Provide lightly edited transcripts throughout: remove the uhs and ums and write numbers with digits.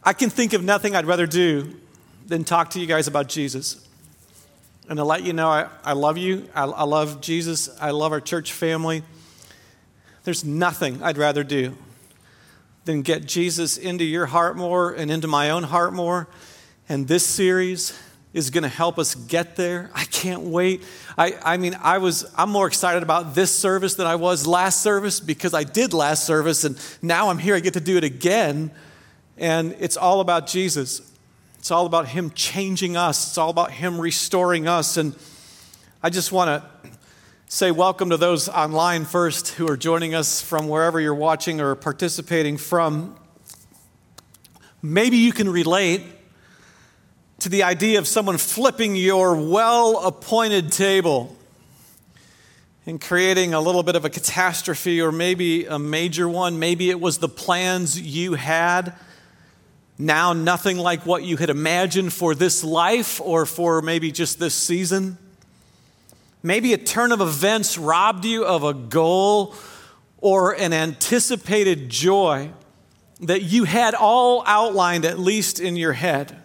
I can think of nothing I'd rather do than talk to you guys about Jesus. And to let you know I love you. I love Jesus. I love our church family. There's nothing I'd rather do than get Jesus into your heart more and into my own heart more. And this series is going to help us get there. I can't wait. I'm more excited about this service than I was last service because I did last service and now I'm here. I get to do it again. And it's all about Jesus. It's all about him changing us. It's all about him restoring us. And I just want to say welcome to those online first who are joining us from wherever you're watching or participating from. Maybe you can relate to the idea of someone flipping your well-appointed table and creating a little bit of a catastrophe or maybe a major one. Maybe it was the plans you had. Now nothing like what you had imagined for this life or for maybe just this season. Maybe a turn of events robbed you of a goal or an anticipated joy that you had all outlined, at least in your head.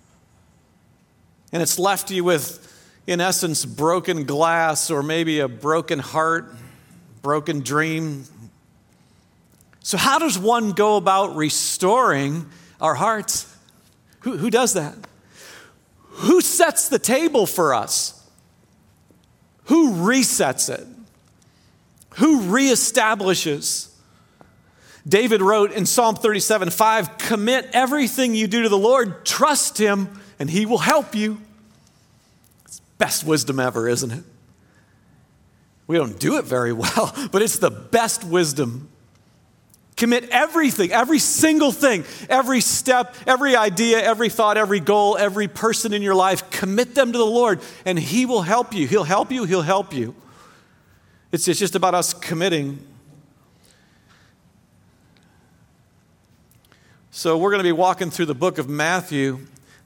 And it's left you with, in essence, broken glass or maybe a broken heart, broken dream. So how does one go about restoring our hearts? Who does that? Who sets the table for us? Who resets it? Who reestablishes? David wrote in Psalm 37:5, "Commit everything you do to the Lord, trust him, and he will help you." It's best wisdom ever, isn't it? We don't do it very well, but it's the best wisdom. Commit everything, every single thing, every step, every idea, every thought, every goal, every person in your life. Commit them to the Lord, and he will help you. He'll help you. He'll help you. It's just about us committing. So we're going to be walking through the book of Matthew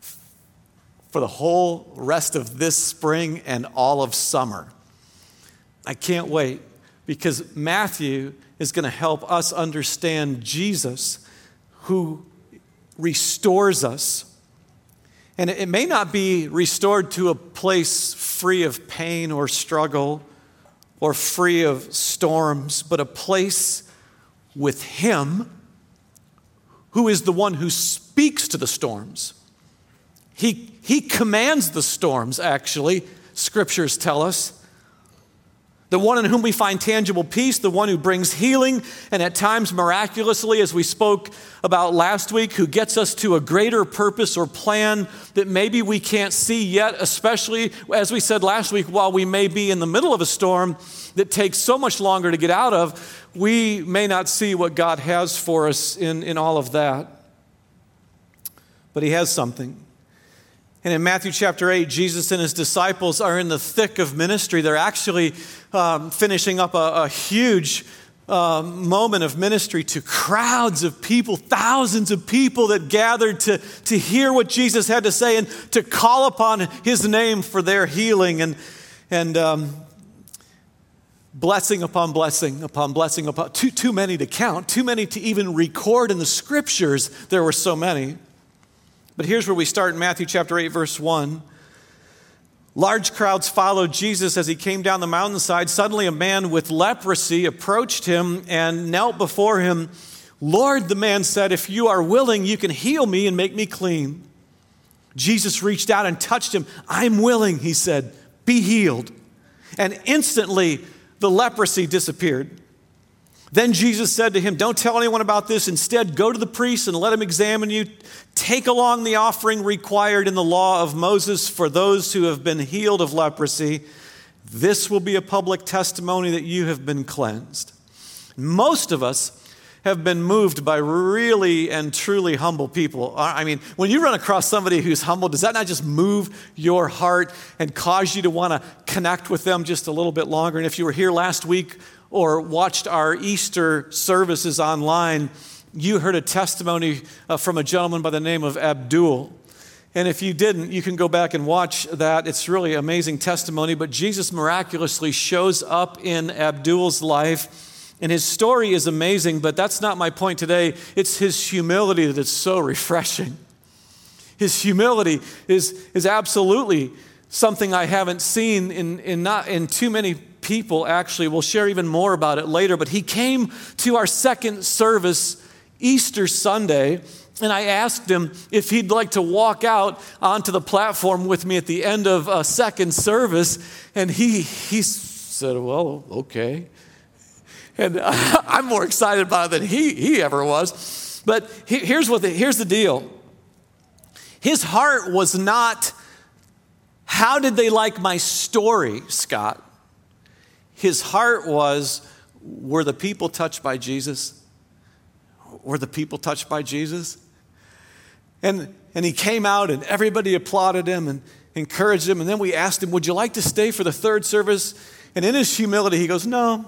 for the whole rest of this spring and all of summer. I can't wait because Matthew is going to help us understand Jesus who restores us. And it may not be restored to a place free of pain or struggle or free of storms, but a place with him who is the one who speaks to the storms. He commands the storms, actually, scriptures tell us. The one in whom we find tangible peace, the one who brings healing, and at times miraculously, as we spoke about last week, who gets us to a greater purpose or plan that maybe we can't see yet, especially, as we said last week, while we may be in the middle of a storm that takes so much longer to get out of, we may not see what God has for us in all of that. But he has something. And in Matthew chapter 8, Jesus and his disciples are in the thick of ministry. They're actually finishing up a huge moment of ministry to crowds of people, thousands of people that gathered to hear what Jesus had to say and to call upon his name for their healing and blessing upon blessing upon blessing upon. Too many to count, too many to even record in the scriptures. There were so many. But here's where we start in Matthew chapter 8, verse 1. Large crowds followed Jesus as he came down the mountainside. Suddenly a man with leprosy approached him and knelt before him. "Lord," the man said, "if you are willing, you can heal me and make me clean." Jesus reached out and touched him. "I'm willing," he said, "be healed." And instantly the leprosy disappeared. Then Jesus said to him, "Don't tell anyone about this. Instead, go to the priest and let him examine you. Take along the offering required in the law of Moses for those who have been healed of leprosy. This will be a public testimony that you have been cleansed." Most of us have been moved by really and truly humble people. I mean, when you run across somebody who's humble, does that not just move your heart and cause you to want to connect with them just a little bit longer? And if you were here last week or watched our Easter services online, you heard a testimony from a gentleman by the name of Abdul. And if you didn't, you can go back and watch that. It's really amazing testimony. But Jesus miraculously shows up in Abdul's life And his story is amazing, but that's not my point today. It's his humility that is so refreshing. His humility is absolutely something I haven't seen in too many people, actually. We'll share even more about it later. But he came to our second service Easter Sunday, and I asked him if he'd like to walk out onto the platform with me at the end of a second service. And he said, well, okay. And I'm more excited about it than he ever was. But here's the deal. His heart was not, how did they like my story, Scott? His heart was, were the people touched by Jesus? Were the people touched by Jesus? And he came out and everybody applauded him and encouraged him. And then we asked him, would you like to stay for the third service? And in his humility, he goes, no,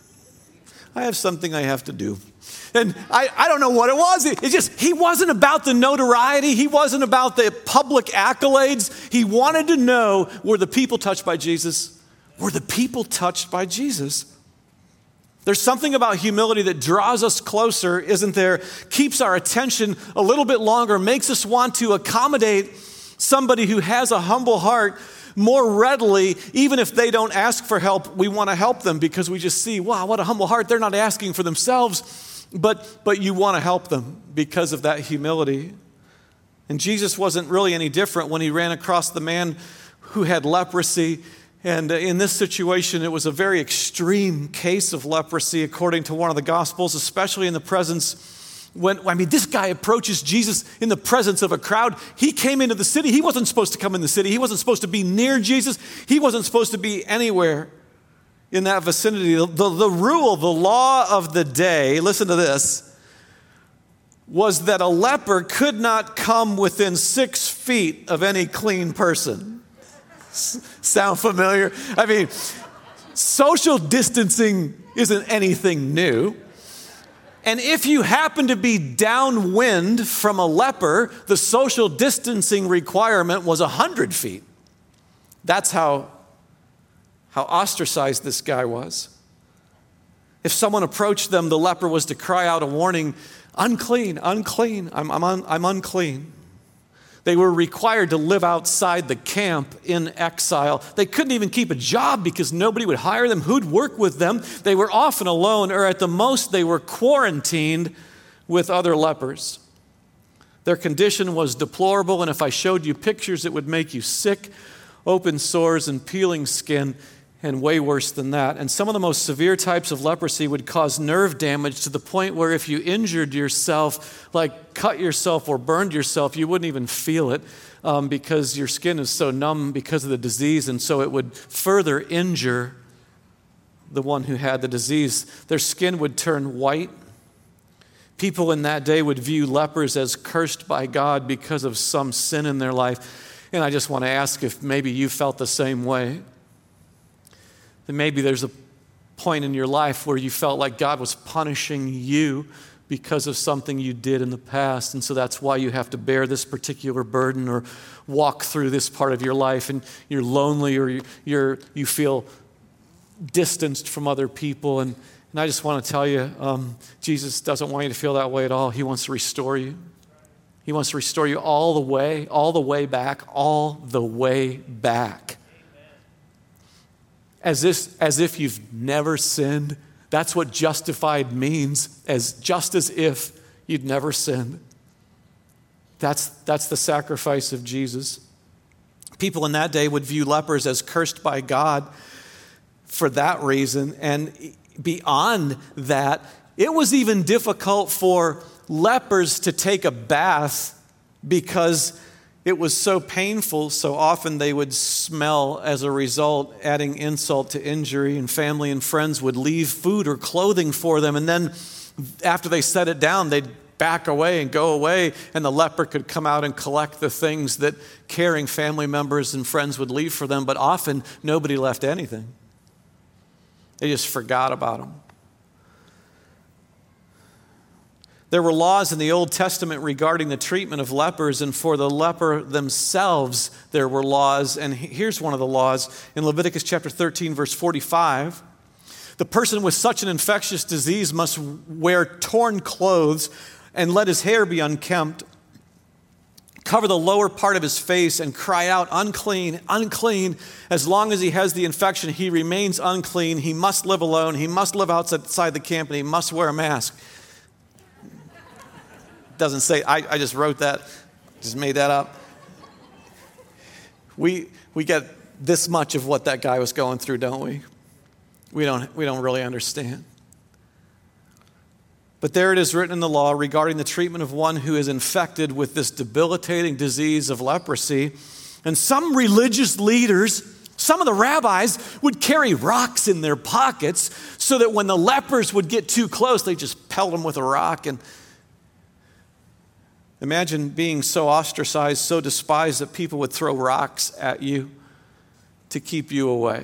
I have something I have to do. And I don't know what it was. It's just, he wasn't about the notoriety. He wasn't about the public accolades. He wanted to know, were the people touched by Jesus? Were the people touched by Jesus? There's something about humility that draws us closer, isn't there? Keeps our attention a little bit longer, makes us want to accommodate somebody who has a humble heart more readily. Even if they don't ask for help, we want to help them because we just see, wow, what a humble heart. They're not asking for themselves, but you want to help them because of that humility. And Jesus wasn't really any different when he ran across the man who had leprosy. And in this situation, it was a very extreme case of leprosy, according to one of the Gospels, especially in the presence this guy approaches Jesus in the presence of a crowd. He came into the city. He wasn't supposed to come in the city. He wasn't supposed to be near Jesus. He wasn't supposed to be anywhere in that vicinity. The rule, the law of the day, listen to this, was that a leper could not come within 6 feet of any clean person. Sound familiar? I mean, social distancing isn't anything new. And if you happen to be downwind from a leper, the social distancing requirement was 100 feet. That's how ostracized this guy was. If someone approached them, the leper was to cry out a warning, unclean, unclean, I'm unclean. They were required to live outside the camp in exile. They couldn't even keep a job because nobody would hire them. Who'd work with them? They were often alone, or at the most, they were quarantined with other lepers. Their condition was deplorable, and if I showed you pictures, it would make you sick. Open sores and peeling skin, and way worse than that. And some of the most severe types of leprosy would cause nerve damage to the point where if you injured yourself, like cut yourself or burned yourself, you wouldn't even feel it because your skin is so numb because of the disease, and so it would further injure the one who had the disease. Their skin would turn white. People in that day would view lepers as cursed by God because of some sin in their life. And I just want to ask if maybe you felt the same way. That maybe there's a point in your life where you felt like God was punishing you because of something you did in the past. And so that's why you have to bear this particular burden or walk through this part of your life, and you're lonely or you feel distanced from other people. And I just want to tell you, Jesus doesn't want you to feel that way at all. He wants to restore you. He wants to restore you all the way back. As if you've never sinned. That's what justified means, just as if you'd never sinned. That's the sacrifice of Jesus. People in that day would view lepers as cursed by God for that reason. And beyond that, it was even difficult for lepers to take a bath because it was so painful. So often they would smell as a result, adding insult to injury, and family and friends would leave food or clothing for them. And then after they set it down, they'd back away and go away, and the leper could come out and collect the things that caring family members and friends would leave for them. But often nobody left anything. They just forgot about them. There were laws in the Old Testament regarding the treatment of lepers, and for the leper themselves, there were laws. And here's one of the laws in Leviticus chapter 13, verse 45. The person with such an infectious disease must wear torn clothes and let his hair be unkempt, cover the lower part of his face and cry out, unclean, unclean. As long as he has the infection, he remains unclean. He must live alone. He must live outside the camp, and he must wear a mask. Doesn't say, I just wrote that, just made that up. We get this much of what that guy was going through, don't we? We don't really understand. But there it is written in the law regarding the treatment of one who is infected with this debilitating disease of leprosy. And some religious leaders, some of the rabbis, would carry rocks in their pockets so that when the lepers would get too close, they just pelt them with a rock. And imagine being so ostracized, so despised that people would throw rocks at you to keep you away.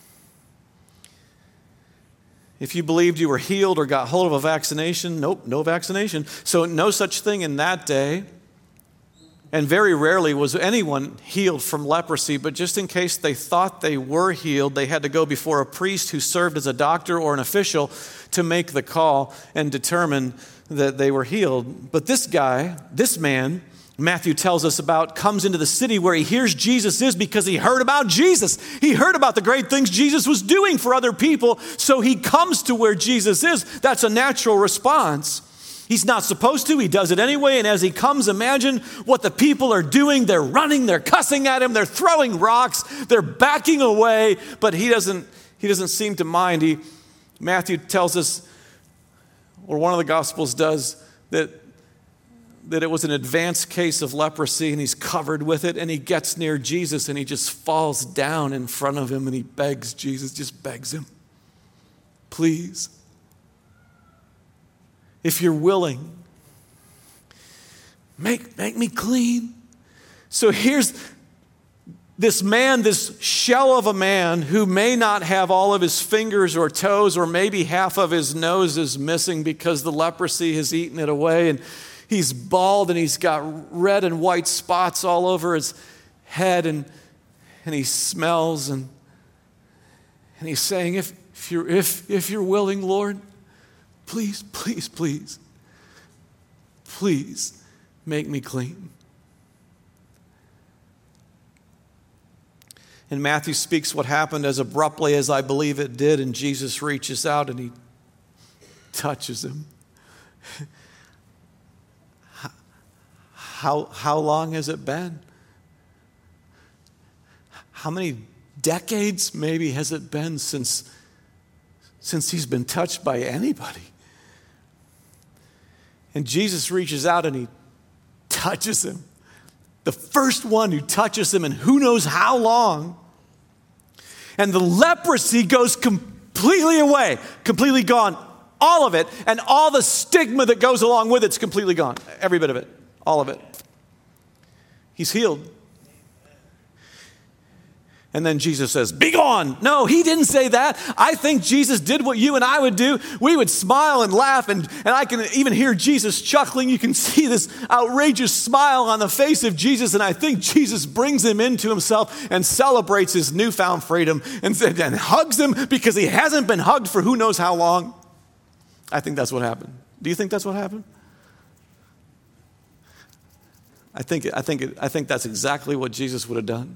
If you believed you were healed or got hold of a vaccination, nope, no vaccination. So no such thing in that day. And very rarely was anyone healed from leprosy, but just in case they thought they were healed, they had to go before a priest who served as a doctor or an official to make the call and determine that they were healed. But this guy, this man, Matthew tells us about, comes into the city where he hears Jesus is because he heard about Jesus. He heard about the great things Jesus was doing for other people, so he comes to where Jesus is. That's a natural response. He's not supposed to. He does it anyway, and as he comes, imagine what the people are doing. They're running, they're cussing at him, they're throwing rocks, they're backing away, but he doesn't seem to mind. Matthew tells us, or one of the Gospels does, that it was an advanced case of leprosy, and he's covered with it, and he gets near Jesus, and he just falls down in front of him, and he begs Jesus, just begs him, please, if you're willing, make me clean. So here's this man, this shell of a man who may not have all of his fingers or toes, or maybe half of his nose is missing because the leprosy has eaten it away, and he's bald and he's got red and white spots all over his head, and he smells, and he's saying, if you're willing, Lord, please make me clean. And Matthew speaks what happened as abruptly as I believe it did, and Jesus reaches out and he touches him. How long has it been? How many decades maybe has it been since he's been touched by anybody? And Jesus reaches out and he touches him. The first one who touches him in who knows how long. And the leprosy goes completely away, completely gone. All of it, and all the stigma that goes along with it's completely gone. Every bit of it. All of it. He's healed. And then Jesus says, be gone. No, he didn't say that. I think Jesus did what you and I would do. We would smile and laugh, and I can even hear Jesus chuckling. You can see this outrageous smile on the face of Jesus, and I think Jesus brings him into himself and celebrates his newfound freedom and hugs him because he hasn't been hugged for who knows how long. I think that's what happened. Do you think that's what happened? I think that's exactly what Jesus would have done.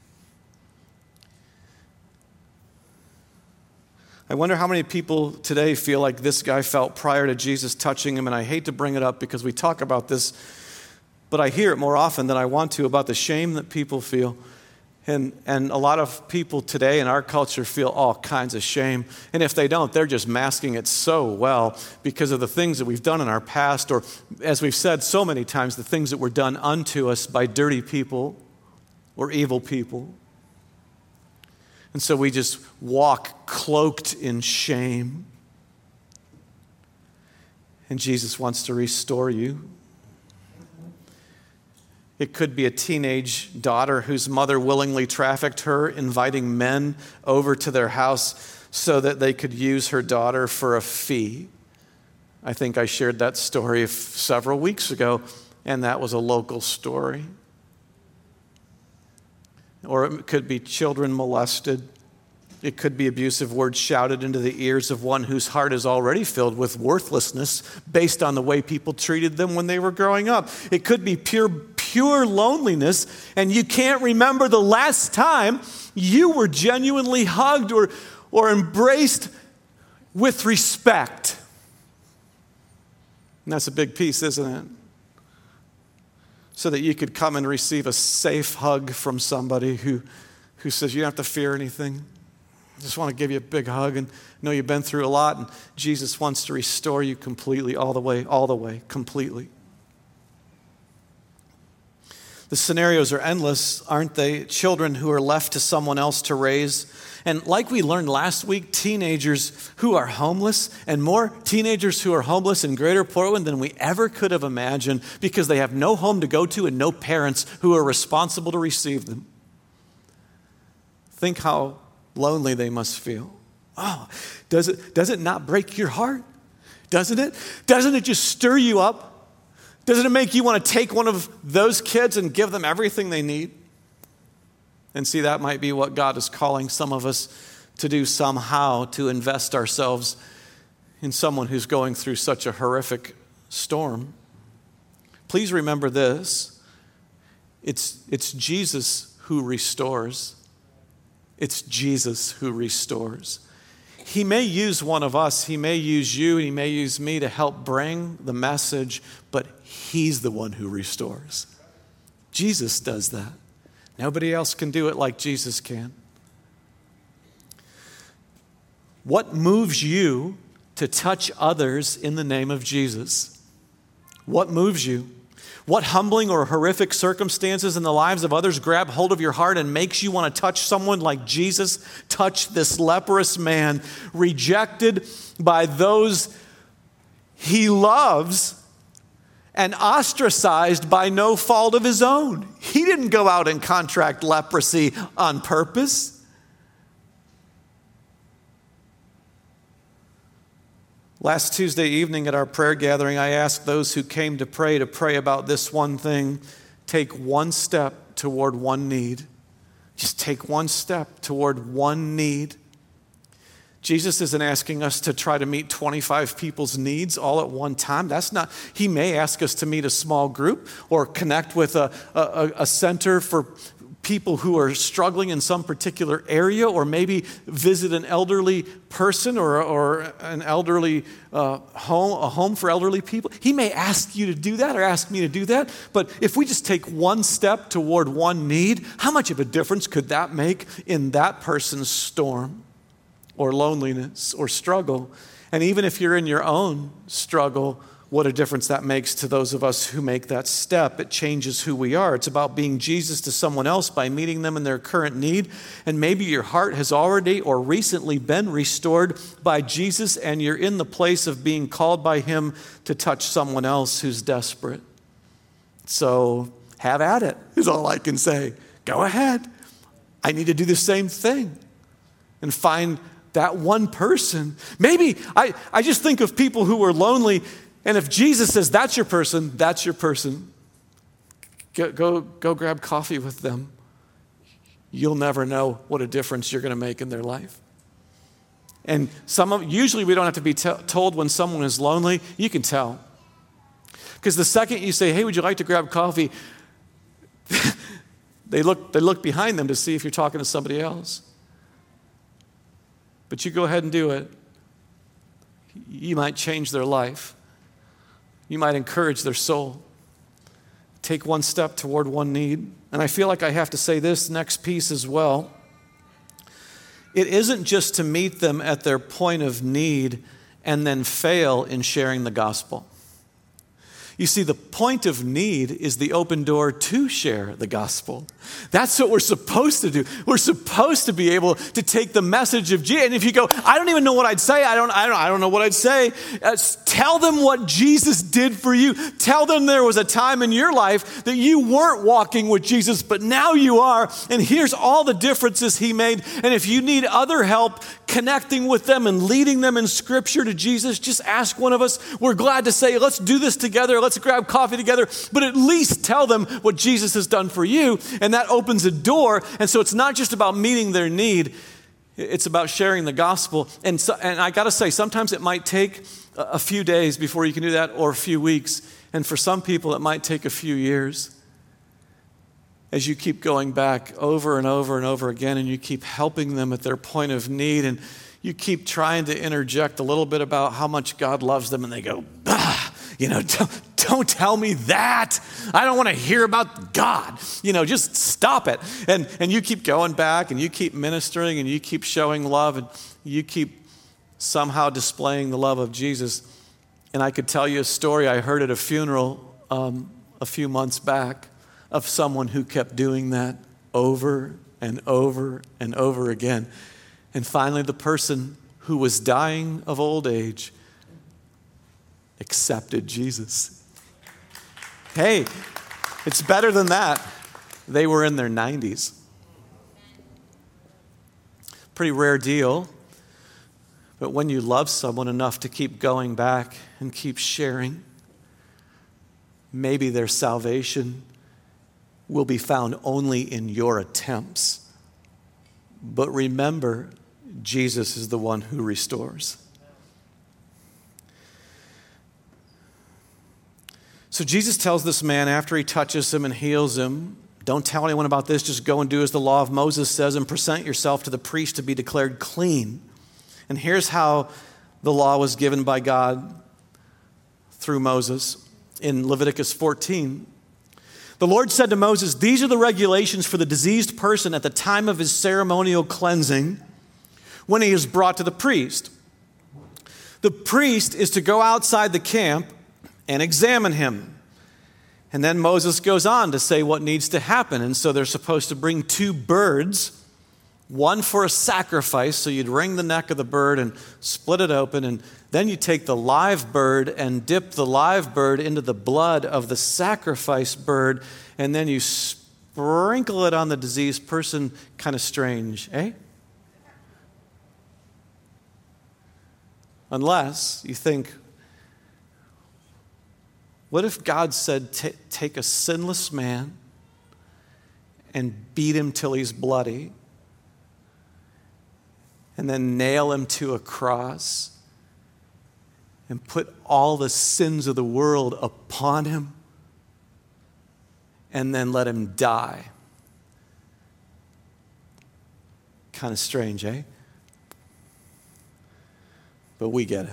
I wonder how many people today feel like this guy felt prior to Jesus touching him, and I hate to bring it up because we talk about this, but I hear it more often than I want to about the shame that people feel. And a lot of people today in our culture feel all kinds of shame. And if they don't, they're just masking it so well because of the things that we've done in our past, or as we've said so many times, the things that were done unto us by dirty people or evil people. And so we just walk cloaked in shame. And Jesus wants to restore you. It could be a teenage daughter whose mother willingly trafficked her, inviting men over to their house so that they could use her daughter for a fee. I think I shared that story several weeks ago, and that was a local story. Or it could be children molested. It could be abusive words shouted into the ears of one whose heart is already filled with worthlessness based on the way people treated them when they were growing up. It could be pure loneliness, and you can't remember the last time you were genuinely hugged or embraced with respect. And that's a big piece, isn't it? So that you could come and receive a safe hug from somebody who says, you don't have to fear anything. I just want to give you a big hug and know you've been through a lot, and Jesus wants to restore you completely, all the way, completely. The scenarios are endless, aren't they? Children who are left to someone else to raise. And like we learned last week, teenagers who are homeless, and more teenagers who are homeless in Greater Portland than we ever could have imagined because they have no home to go to and no parents who are responsible to receive them. Think how lonely they must feel. Oh, does it not break your heart? Doesn't it? Doesn't it just stir you up? Doesn't it make you want to take one of those kids and give them everything they need? And see, that might be what God is calling some of us to do somehow, to invest ourselves in someone who's going through such a horrific storm. Please remember this. It's Jesus who restores. It's Jesus who restores. He may use one of us, he may use you, and he may use me to help bring the message, but he's the one who restores. Jesus does that. Nobody else can do it like Jesus can. What moves you to touch others in the name of Jesus? What moves you? What humbling or horrific circumstances in the lives of others grab hold of your heart and makes you want to touch someone like Jesus touched this leprous man, rejected by those he loves and ostracized by no fault of his own? He didn't go out and contract leprosy on purpose. Last Tuesday evening at our prayer gathering, I asked those who came to pray about this one thing. Take one step toward one need. Just take one step toward one need. Jesus isn't asking us to try to meet 25 people's needs all at one time. That's not. He may ask us to meet a small group or connect with a center for people who are struggling in some particular area, or maybe visit an elderly person or an elderly a home for elderly people. He may ask you to do that or ask me to do that, but if we just take one step toward one need, how much of a difference could that make in that person's storm or loneliness or struggle? And even if you're in your own struggle, what a difference that makes to those of us who make that step. It changes who we are. It's about being Jesus to someone else by meeting them in their current need. And maybe your heart has already or recently been restored by Jesus, and you're in the place of being called by him to touch someone else who's desperate. So have at it, is all I can say. Go ahead. I need to do the same thing and find that one person. Maybe I just think of people who are lonely. And if Jesus says, that's your person, that's your person. Go grab coffee with them. You'll never know what a difference you're going to make in their life. And usually we don't have to be told when someone is lonely. You can tell. Because the second you say, hey, would you like to grab coffee? they look behind them to see if you're talking to somebody else. But you go ahead and do it. You might change their life. You might encourage their soul. Take one step toward one need. And I feel like I have to say this next piece as well. It isn't just to meet them at their point of need and then fail in sharing the gospel. You see, the point of need is the open door to share the gospel. That's what we're supposed to do. We're supposed to be able to take the message of Jesus. And if you go, I don't even know what I'd say. I don't know what I'd say. Tell them what Jesus did for you. Tell them there was a time in your life that you weren't walking with Jesus, but now you are. And here's all the differences he made. And if you need other help connecting with them and leading them in Scripture to Jesus, just ask one of us. We're glad to say, let's do this together. Let's grab coffee together. But at least tell them what Jesus has done for you. And that opens a door. And so it's not just about meeting their need. It's about sharing the gospel. And I got to say, sometimes it might take a few days before you can do that, or a few weeks. And for some people, it might take a few years as you keep going back over and over and over again, and you keep helping them at their point of need, and you keep trying to interject a little bit about how much God loves them, and they go, bah, don't tell me that. I don't want to hear about God. Just stop it. And you keep going back, and you keep ministering, and you keep showing love, and you keep somehow displaying the love of Jesus. And I could tell you a story I heard at a funeral a few months back of someone who kept doing that over and over and over again. And finally, the person who was dying of old age accepted Jesus. Hey, it's better than that. They were in their 90s. Pretty rare deal. But when you love someone enough to keep going back and keep sharing, maybe their salvation will be found only in your attempts. But remember, Jesus is the one who restores. So Jesus tells this man after he touches him and heals him, don't tell anyone about this, just go and do as the law of Moses says and present yourself to the priest to be declared clean. And here's how the law was given by God through Moses in Leviticus 14. The Lord said to Moses, these are the regulations for the diseased person at the time of his ceremonial cleansing when he is brought to the priest. The priest is to go outside the camp and examine him. And then Moses goes on to say what needs to happen. And so they're supposed to bring 2 birds, one for a sacrifice, so you'd wring the neck of the bird and split it open, and then you take the live bird and dip the live bird into the blood of the sacrifice bird, and then you sprinkle it on the diseased person. Kind of strange, eh? Unless you think, what if God said, take a sinless man and beat him till he's bloody, and then nail him to a cross and put all the sins of the world upon him and then let him die? Kind of strange, eh? But we get it.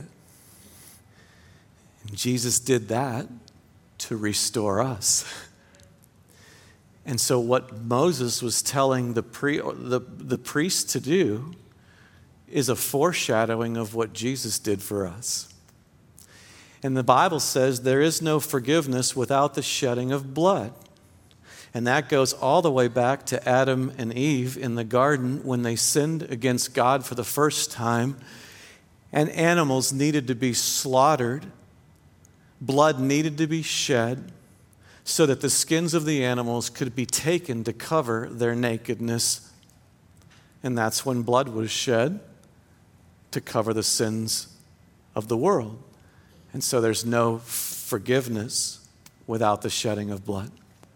And Jesus did that to restore us. And so what Moses was telling the priest to do is a foreshadowing of what Jesus did for us. And the Bible says there is no forgiveness without the shedding of blood. And that goes all the way back to Adam and Eve in the garden when they sinned against God for the first time, and animals needed to be slaughtered. Blood needed to be shed so that the skins of the animals could be taken to cover their nakedness. And that's when blood was shed to cover the sins of the world. And so there's no forgiveness without the shedding of blood.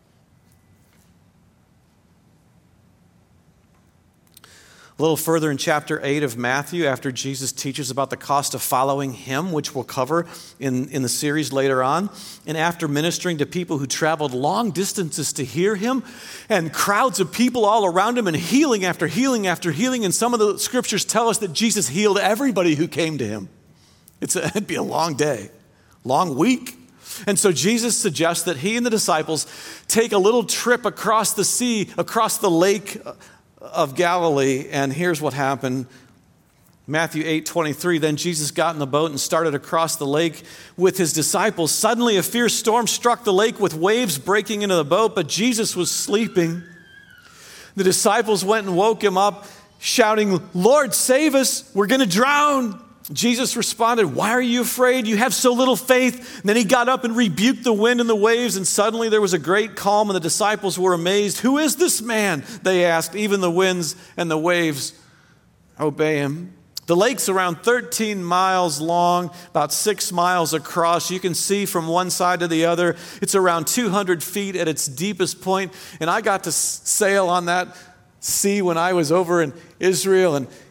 A little further in chapter 8 of Matthew, after Jesus teaches about the cost of following him, which we'll cover in the series later on, and after ministering to people who traveled long distances to hear him, and crowds of people all around him, and healing after healing after healing, and some of the scriptures tell us that Jesus healed everybody who came to him. It'd be a long day, long week. And so Jesus suggests that he and the disciples take a little trip across the sea, across the lake of Galilee, and here's what happened. Matthew 8:23, then Jesus got in the boat and started across the lake with his disciples. Suddenly a fierce storm struck the lake with waves breaking into the boat, but Jesus was sleeping. The disciples went and woke him up, shouting, Lord, save us, we're going to drown. Jesus responded, why are you afraid? You have so little faith. And then he got up and rebuked the wind and the waves, and suddenly there was a great calm, and the disciples were amazed. Who is this man? They asked. Even the winds and the waves obey him. The lake's around 13 miles long, about 6 miles across. You can see from one side to the other. It's around 200 feet at its deepest point. And I got to sail on that sea when I was over in Israel, and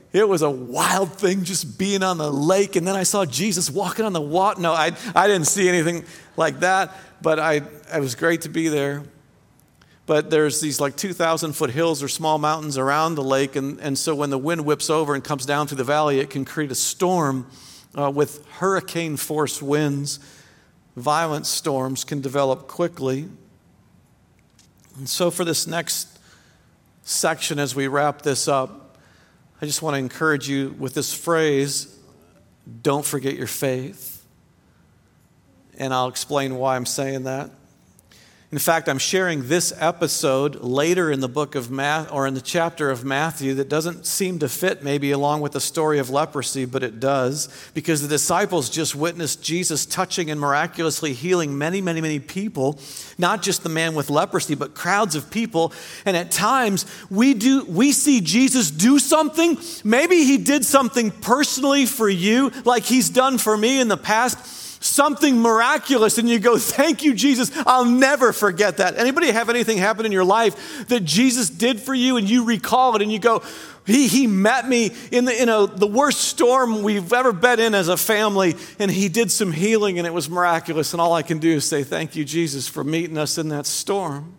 It was a wild thing just being on the lake. And then I saw Jesus walking on the water. No, I didn't see anything like that, but it was great to be there. But there's these like 2,000-foot hills or small mountains around the lake. And so when the wind whips over and comes down through the valley, it can create a storm with hurricane force winds. Violent storms can develop quickly. And so for this next section, as we wrap this up, I just want to encourage you with this phrase, don't forget your faith. And I'll explain why I'm saying that. In fact, I'm sharing this episode later in the book of Matthew, or in the chapter of Matthew, that doesn't seem to fit maybe along with the story of leprosy, but it does, because the disciples just witnessed Jesus touching and miraculously healing many, many, many people, not just the man with leprosy, but crowds of people. And at times we see Jesus do something. Maybe he did something personally for you, like he's done for me in the past. Something miraculous, and you go, thank you, Jesus. I'll never forget that. Anybody have anything happen in your life that Jesus did for you and you recall it and you go, he met me in the worst storm we've ever been in as a family, and he did some healing and it was miraculous, and all I can do is say, thank you, Jesus, for meeting us in that storm.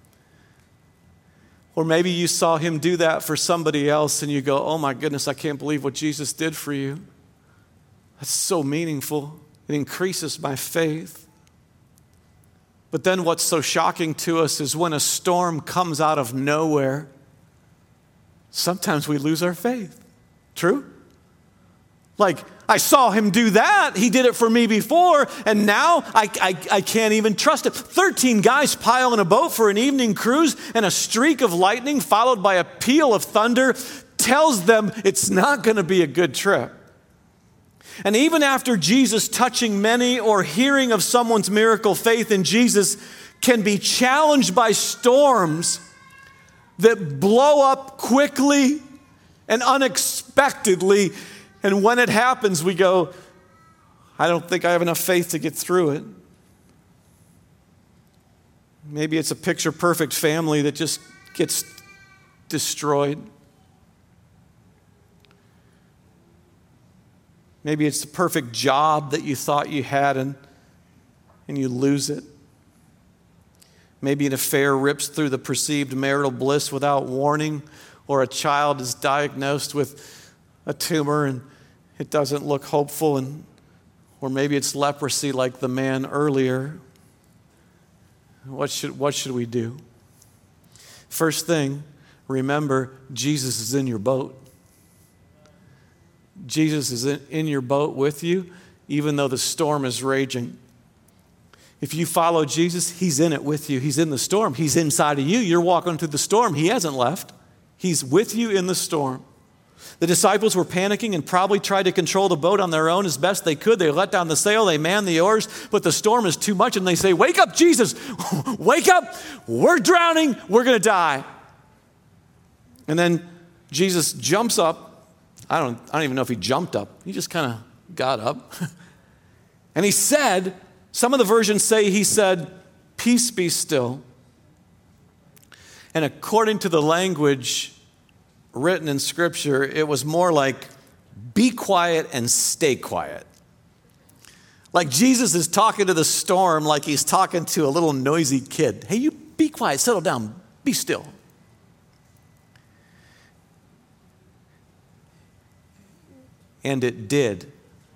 Or maybe you saw him do that for somebody else and you go, oh my goodness, I can't believe what Jesus did for you. That's so meaningful. It increases my faith. But then what's so shocking to us is when a storm comes out of nowhere, sometimes we lose our faith. True? Like, I saw him do that. He did it for me before, and now I can't even trust it. 13 guys pile in a boat for an evening cruise, and a streak of lightning followed by a peal of thunder tells them it's not going to be a good trip. And even after Jesus touching many or hearing of someone's miracle, faith in Jesus can be challenged by storms that blow up quickly and unexpectedly. And when it happens, we go, I don't think I have enough faith to get through it. Maybe it's a picture-perfect family that just gets destroyed. Maybe it's the perfect job that you thought you had and you lose it. Maybe an affair rips through the perceived marital bliss without warning, or a child is diagnosed with a tumor and it doesn't look hopeful, or maybe it's leprosy like the man earlier. What should we do? First thing, remember, Jesus is in your boat. Jesus is in your boat with you, even though the storm is raging. If you follow Jesus, he's in it with you. He's in the storm. He's inside of you. You're walking through the storm. He hasn't left. He's with you in the storm. The disciples were panicking and probably tried to control the boat on their own as best they could. They let down the sail, they manned the oars, but the storm is too much, and they say, wake up, Jesus. Wake up. We're drowning. We're going to die. And then Jesus jumps up. I don't even know if he jumped up. He just kind of got up. And he said, some of the versions say he said, peace be still. And according to the language written in Scripture, it was more like, be quiet and stay quiet. Like Jesus is talking to the storm like he's talking to a little noisy kid. Hey, you be quiet, settle down, be still. And it did.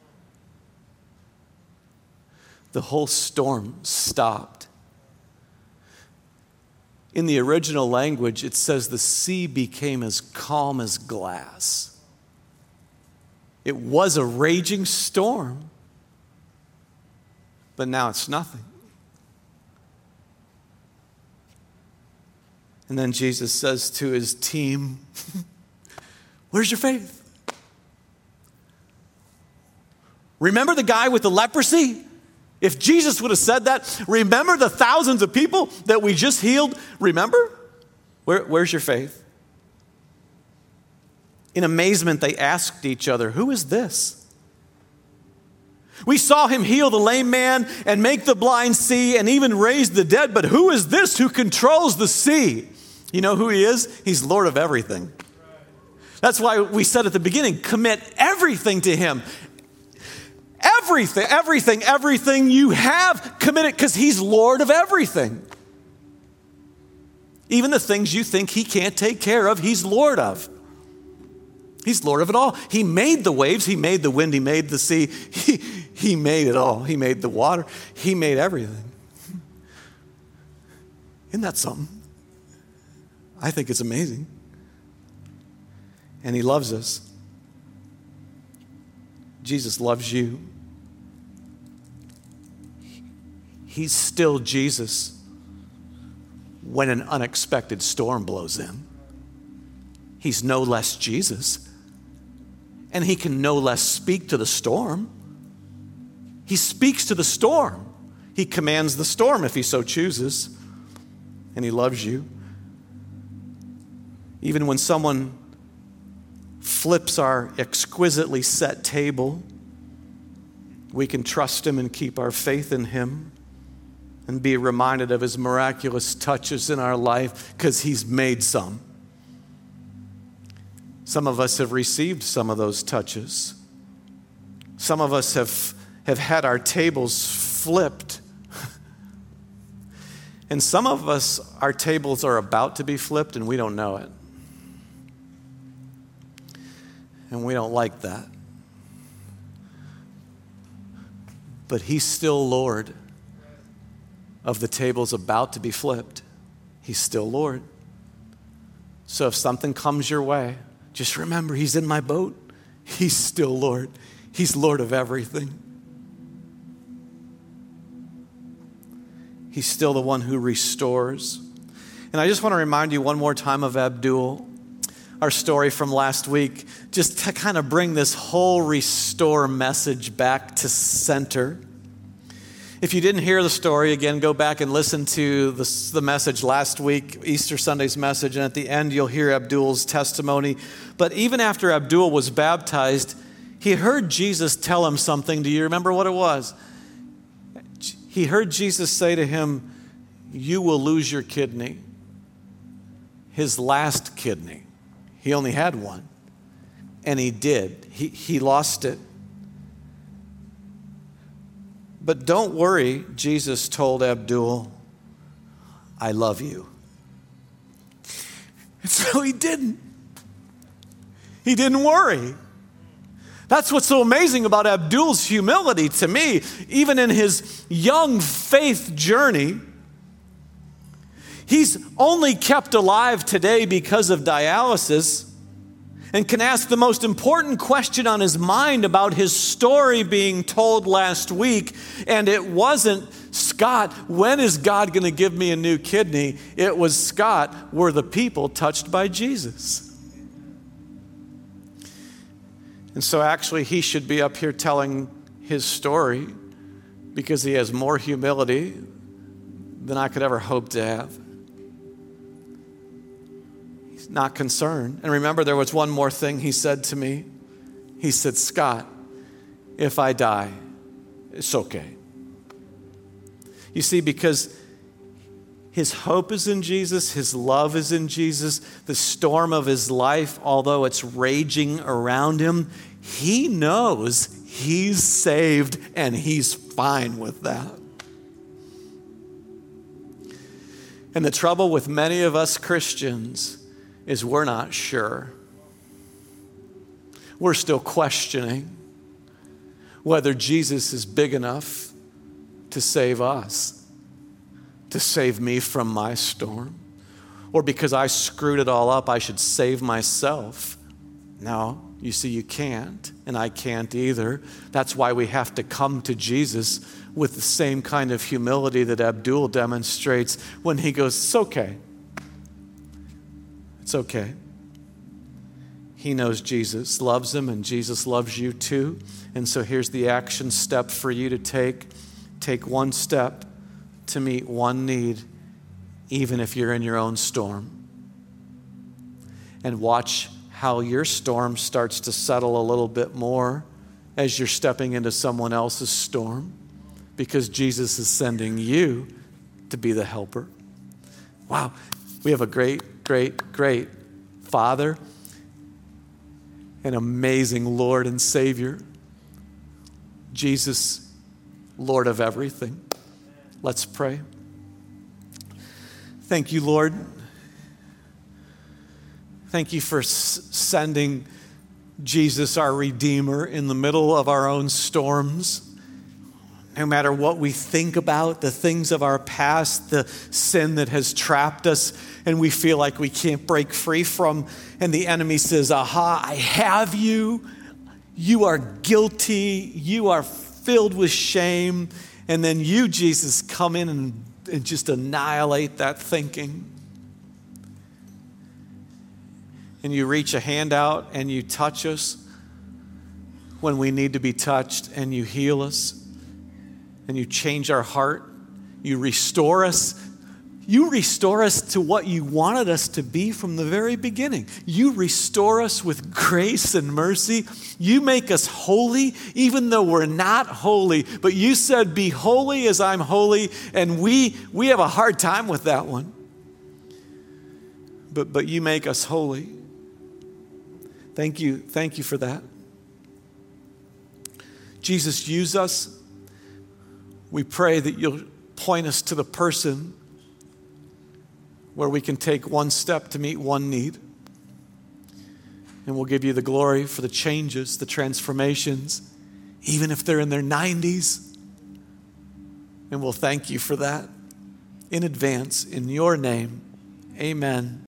The whole storm stopped. In the original language, it says the sea became as calm as glass. It was a raging storm, but now it's nothing. And then Jesus says to his team, where's your faith? Remember the guy with the leprosy? If Jesus would have said that, remember the thousands of people that we just healed? Remember? Where's your faith? In amazement, they asked each other, who is this? We saw him heal the lame man and make the blind see and even raise the dead, but who is this who controls the sea? You know who he is? He's Lord of everything. That's why we said at the beginning, commit everything to him. Everything you have, commit it, because he's Lord of everything. Even the things you think he can't take care of, he's Lord of. He's Lord of it all. He made the waves, he made the wind, he made the sea. He made it all. He made the water. He made everything. Isn't that something? I think it's amazing. And he loves us. Jesus loves you. He's still Jesus when an unexpected storm blows in. He's no less Jesus. And he can no less speak to the storm. He speaks to the storm. He commands the storm if he so chooses. And he loves you. Even when someone flips our exquisitely set table, we can trust him and keep our faith in him and be reminded of his miraculous touches in our life because he's made some. Some of us have received some of those touches. Some of us have had our tables flipped. And some of us, our tables are about to be flipped and we don't know it. And we don't like that. But he's still Lord of the tables about to be flipped. He's still Lord. So if something comes your way, just remember he's in my boat. He's still Lord. He's Lord of everything. He's still the one who restores. And I just want to remind you one more time of Abdul, our story from last week, just to kind of bring this whole restore message back to center. If you didn't hear the story, again, go back and listen to the message last week, Easter Sunday's message, and at the end you'll hear Abdul's testimony. But even after Abdul was baptized, he heard Jesus tell him something. Do you remember what it was? He heard Jesus say to him, "You will lose your kidney." His last kidney. He only had one. And he did. He lost it. But don't worry, Jesus told Abdul, "I love you." And so he didn't. He didn't worry. That's what's so amazing about Abdul's humility to me. Even in his young faith journey, he's only kept alive today because of dialysis and can ask the most important question on his mind about his story being told last week. And it wasn't, "Scott, when is God going to give me a new kidney?" It was, "Scott, were the people touched by Jesus?" And so actually he should be up here telling his story because he has more humility than I could ever hope to have. He's not concerned. And remember, there was one more thing he said to me. He said, "Scott, if I die, it's okay." You see, because his hope is in Jesus, his love is in Jesus, the storm of his life, although it's raging around him, he knows he's saved and he's fine with that. And the trouble with many of us Christians is we're not sure. We're still questioning whether Jesus is big enough to save us, to save me from my storm, or because I screwed it all up, I should save myself. No, you see, you can't, and I can't either. That's why we have to come to Jesus with the same kind of humility that Abdul demonstrates when he goes, "It's okay. It's okay." He knows Jesus loves him, and Jesus loves you too. And so here's the action step for you to take. Take one step to meet one need, even if you're in your own storm. And watch how your storm starts to settle a little bit more as you're stepping into someone else's storm, because Jesus is sending you to be the helper. Wow, we have a great, great, great Father. and amazing Lord and Savior. Jesus, Lord of everything. Let's pray. Thank you, Lord. Thank you for sending Jesus, our Redeemer, in the middle of our own storms. No matter what we think about, the things of our past, the sin that has trapped us, and we feel like we can't break free from, and the enemy says, aha, I have you. You are guilty. You are filled with shame. And then you, Jesus, come in and just annihilate that thinking. And you reach a hand out and you touch us when we need to be touched, and you heal us. And you change our heart. You restore us. You restore us to what you wanted us to be from the very beginning. You restore us with grace and mercy. You make us holy, even though we're not holy. But you said, be holy as I'm holy. And we have a hard time with that one. But you make us holy. Thank you for that. Jesus, use us. We pray that you'll point us to the person where we can take one step to meet one need. And we'll give you the glory for the changes, the transformations, even if they're in their 90s. And we'll thank you for that in advance. In your name, amen.